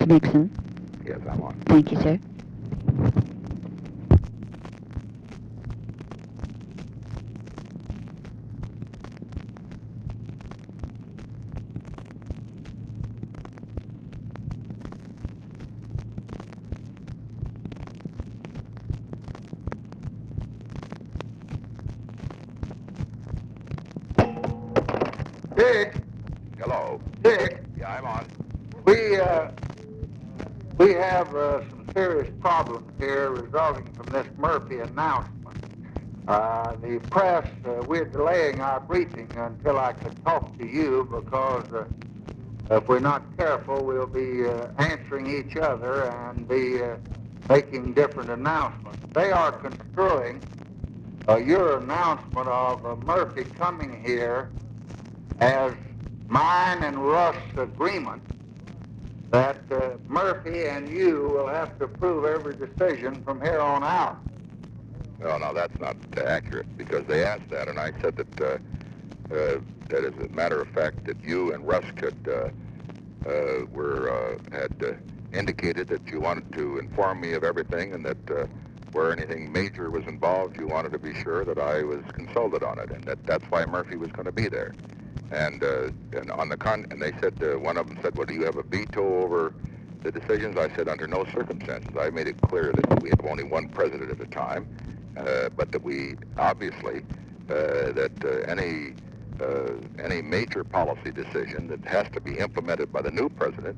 Nixon. Yes, I'm on. Thank you, sir. Dick, Hello. Dick, Yeah, I'm on. we have some serious problems here resulting from this Murphy announcement. The press, we're delaying our briefing until I could talk to you because if we're not careful, we'll be answering each other and be making different announcements. They are construing your announcement of Murphy coming here as mine and Russ' agreement that Murphy and you will have to approve every decision from here on out. No, that's not accurate because they asked that, and I said that as a matter of fact, that you and Russ had indicated that you wanted to inform me of everything, and that where anything major was involved, you wanted to be sure that I was consulted on it, and that's why Murphy was going to be there. And they said, one of them said, well, do you have a veto over the decisions? I said, under no circumstances. I made it clear that we have only one president at a time, but that we obviously any major policy decision that has to be implemented by the new president,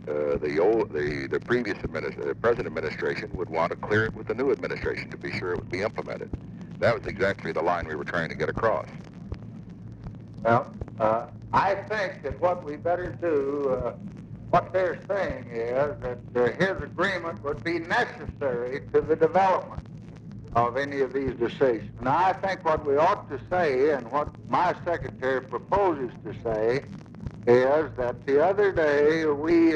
the previous present administration would want to clear it with the new administration to be sure it would be implemented. That was exactly the line we were trying to get across. Well, I think that what we better do, what they're saying is that his agreement would be necessary to the development of any of these decisions. Now, I think what we ought to say, and what my secretary proposes to say, is that the other day we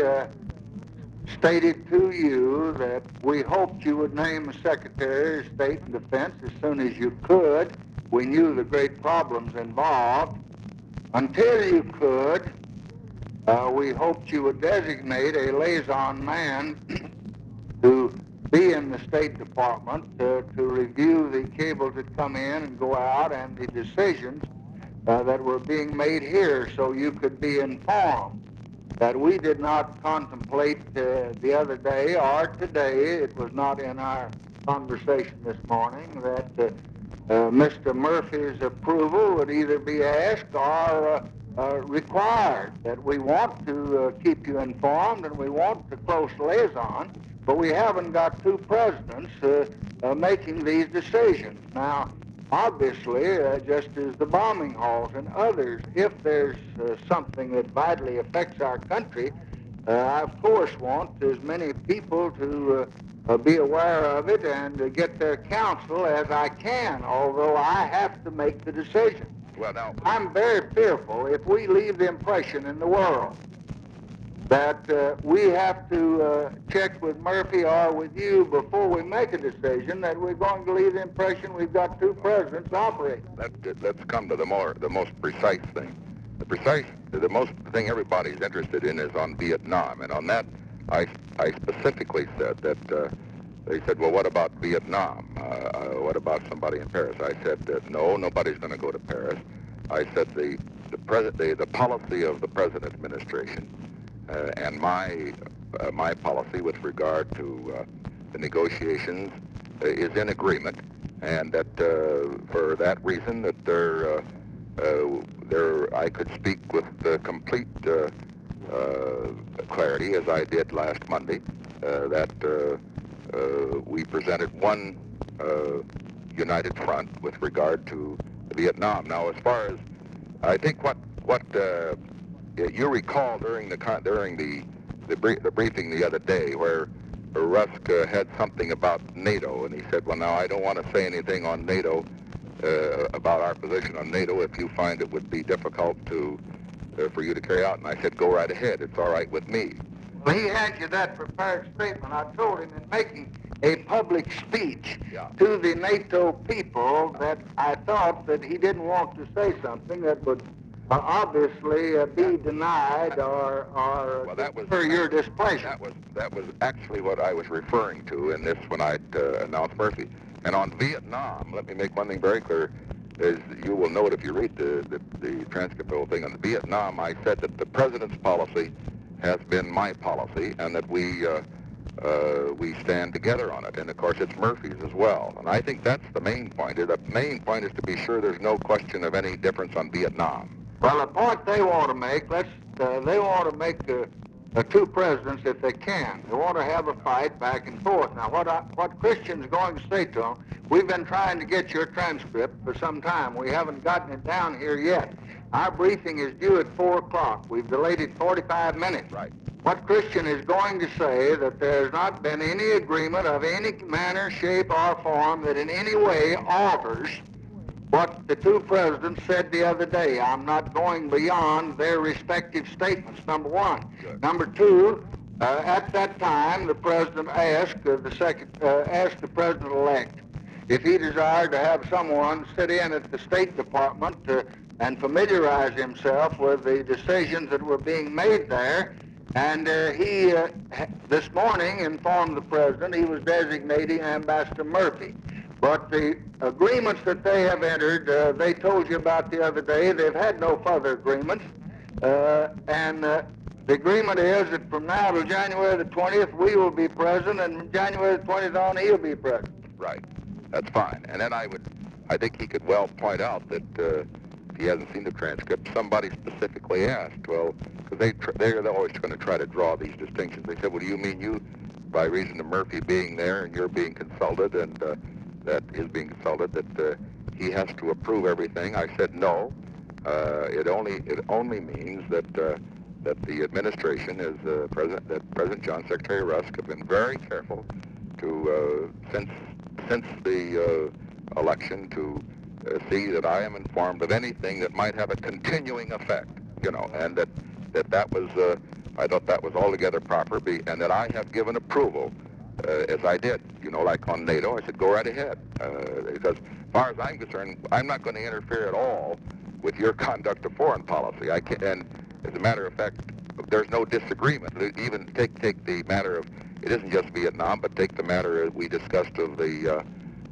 stated to you that we hoped you would name a Secretary of State and Defense as soon as you could. We knew the great problems involved. Until you could, we hoped you would designate a liaison man to be in the State Department to review the cables that come in and go out and the decisions that were being made here so you could be informed. That we did not contemplate the other day or today, it was not in our conversation this morning, that Mr. Murphy's approval would either be asked or required. That we want to keep you informed and we want the close liaison, but we haven't got two presidents making these decisions. Now, obviously, just as the bombing halls and others, if there's something that vitally affects our country, I, of course, want as many people to be aware of it and get their counsel as I can, although I have to make the decision. Well, now, I'm very fearful if we leave the impression in the world that we have to check with Murphy or with you before we make a decision, that we're going to leave the impression we've got two presidents operating. Let's come to the most precise thing. The most thing everybody's interested in is on Vietnam, and on that, I specifically said that they said, well, what about Vietnam? What about somebody in Paris? I said that no, nobody's going to go to Paris. I said the policy of the present administration and my policy with regard to the negotiations is in agreement, and that for that reason that I could speak with complete clarity, as I did last Monday, that we presented one united front with regard to Vietnam. Now, as far as I think what you recall during the briefing the other day, where Rusk had something about NATO, and he said, well, now I don't want to say anything on NATO, about our position on NATO if you find it would be difficult for you to carry out. And I said, go right ahead. It's all right with me. Well, he had you that prepared statement. I told him in making a public speech to the NATO people that I thought that he didn't want to say something that would obviously be denied or Well, that was for your displeasure. that was actually what I was referring to in this when I announced Murphy. And on Vietnam, let me make one thing very clear. As you will note if you read the transcript of the whole thing on Vietnam, I said that the president's policy has been my policy, and that we stand together on it. And of course, it's Murphy's as well. And I think that's the main point. The main point is to be sure there's no question of any difference on Vietnam. Well, the point they want to make, they want to make two presidents if they can. They want to have a fight back and forth. Now, what Christian's going to say to them, we've been trying to get your transcript for some time. We haven't gotten it down here yet. Our briefing is due at 4 o'clock. We've delayed it 45 minutes. Right. What Christian is going to say that there's not been any agreement of any manner, shape, or form that in any way alters what the two presidents said the other day. I'm not going beyond their respective statements, number one. Good. Number two, at that time, the president asked the president-elect if he desired to have someone sit in at the State Department and familiarize himself with the decisions that were being made there. And he, this morning, informed the president he was designating Ambassador Murphy. But the agreements that they have entered, they told you about the other day, they've had no further agreements. And the agreement is that from now to January the 20th, we will be present, and from January the 20th on, he'll be present. Right. That's fine. And then I think he could well point out that if he hasn't seen the transcript, somebody specifically asked, well, because they're always going to try to draw these distinctions. They said, well, do you mean you, by reason of Murphy being there and you're being consulted and that is being consulted, that he has to approve everything? I said no. It only means that the administration is President John, Secretary Rusk, have been very careful to since the election to see that I am informed of anything that might have a continuing effect, and that was I thought that was altogether proper, and that I have given approval. As I did, like on NATO, I said, go right ahead. Because as far as I'm concerned, I'm not going to interfere at all with your conduct of foreign policy. I can't, and as a matter of fact, there's no disagreement. Even take the matter of, it isn't just Vietnam, but take the matter we discussed of the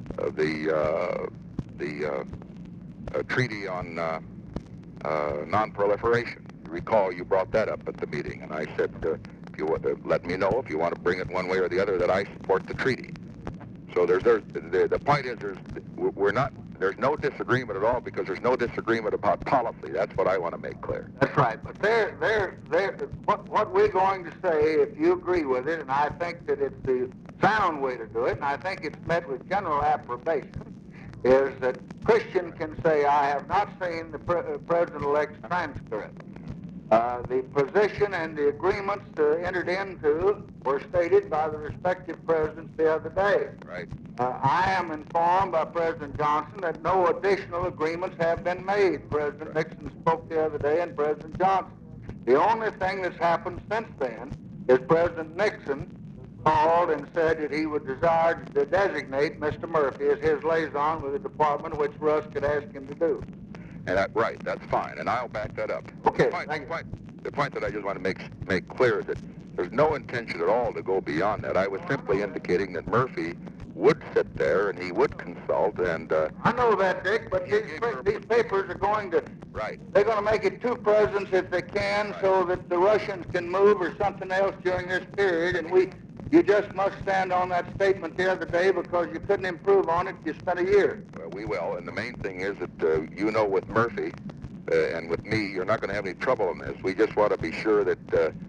treaty on non-proliferation. Recall you brought that up at the meeting, and I said, if you want to let me know if you want to bring it one way or the other, that I support the treaty. So the point is there's no disagreement at all, because there's no disagreement about policy. That's what I want to make clear. That's right. But what we're going to say, if you agree with it, and I think that it's the sound way to do it, and I think it's met with general approbation, is that Christian can say, I have not seen the President-elect's transcript. The position and the agreements entered into were stated by the respective presidents the other day. Right. I am informed by President Johnson that no additional agreements have been made. President Nixon spoke the other day, and President Johnson. The only thing that's happened since then is President Nixon called and said that he would desire to designate Mr. Murphy as his liaison with the department, which Rusk had asked him to do. And right, that's fine, and I'll back that up. Okay, the point that I just want to make clear is that there's no intention at all to go beyond that. I was simply indicating that Murphy would sit there and he would consult, and I know that, Dick, but these papers are going to... Right. They're going to make it two presidents if they can, right, so that the Russians can move or something else during this period, and you just must stand on that statement the other day, because you couldn't improve on it. You spent a year. Well, we will, and the main thing is that with Murphy and with me, you're not going to have any trouble in this. We just want to be sure that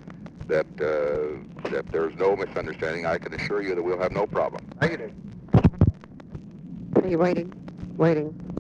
there's no misunderstanding. I can assure you that we'll have no problem. Thank you, Dick. Are you waiting? Waiting.